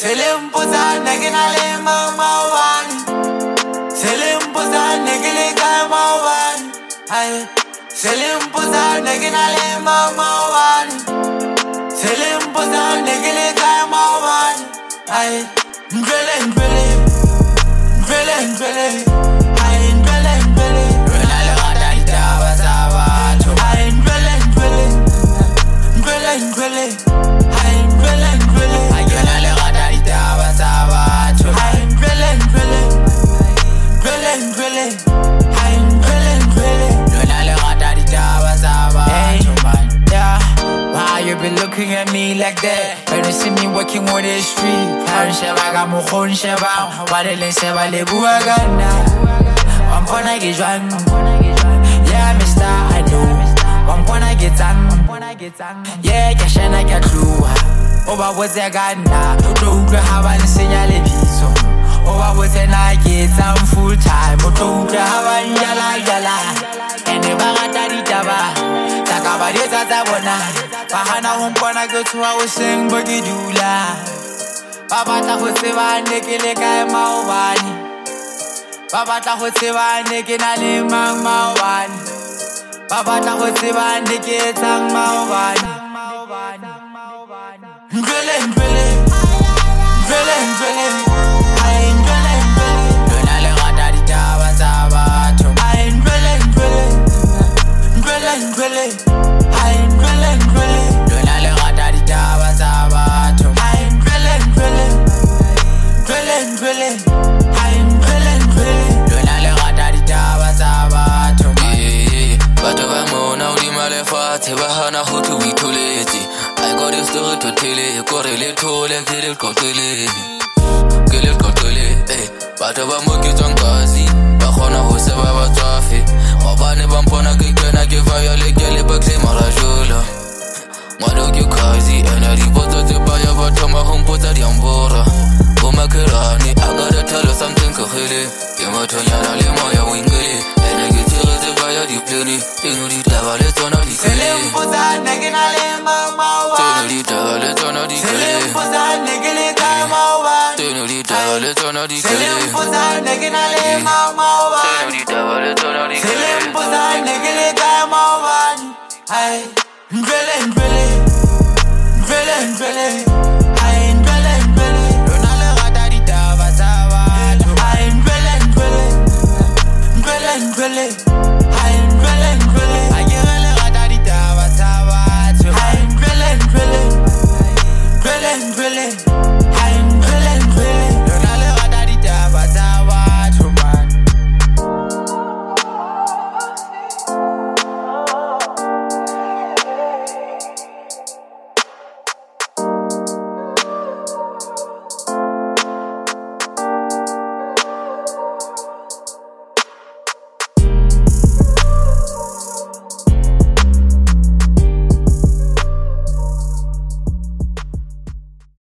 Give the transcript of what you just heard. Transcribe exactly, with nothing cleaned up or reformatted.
Selimpuza neginale mawani. Selimpuza negile kai mawani. Ay. Selimpuza neginale mawani. Selimpuza negile kai mawani. Ay. Ngwele ngwele. Ngwele ngwele. Ay ngwele ngwele. Renale gata ditaba tsa batho. Ay ngwele ngwele. Ngwele ngwele. Ay ngwele ngwele. Ayonale gata ditaba tsa batho. Ay ngwele ngwele. Ngwele ngwele. Ay ngwele ngwele. Renale gata ditaba tsa batho man. Yeah. Why you been looking at me like that? When you see me walking on the street, I sheba ga mo khon sheba. Wa le le sheba le bua gana. I'm gonna get drunk. Yeah, mister, I know. I'm gonna get done. Yeah, kashana ka tluwa. Oba what's ya gana? Don't have an signal piso. Oba what's na get some full time. Don't have an yala yala. Ene bagata ditaba. Takabadeza zabona. Bahana humpona go to our sing bagidula. Babata hoseba nekele kai mawani. Babata hoseba nekenale mawani. Babata hoseba neketang mawani. Ngwele ngwele. Ngwele ngwele. Ay ngwele ngwele. Donale gata ditaba tsa batho. Ay ngwele ngwele. Ngwele ngwele. Ay ngwele ngwele. Donale gata ditaba tsa batho. Ay ngwele ngwele. Ngwele ngwele. Ay ngwele ngwele. Donale gata ditaba tsa batho. Eh, batho ba mona o di malefatshe ba hana ho thu itholetse. I got this story to tell it, kore le thole ke le qoqele. Ke le qoqele, eh, batho ba mo ke tswang gazi, ba khona ho se ba ba tsafe. Mabane ba mpona ke kena ke fire le ke le ba claim rajola. Ngwalo ke khazi ena di botsa tse ba ya ba thoma ho mpotsa di ambora. Bo makerane I gotta tell you something khele. Ke mothonyana le moya wingele. Ene ke tsere ba ya di plane, teno di taba le tsona di kele. Selimpuza neginale mawani. Teno di taba le tsona di kele. Selimpuza negile kai mawani. Teno di taba le tsona di kele. Selimpuza neginale mawani. Teno di taba le tsona di kele. Selimpuza negile kai mawani. Ay ngwele ngwele. Ngwele ngwele.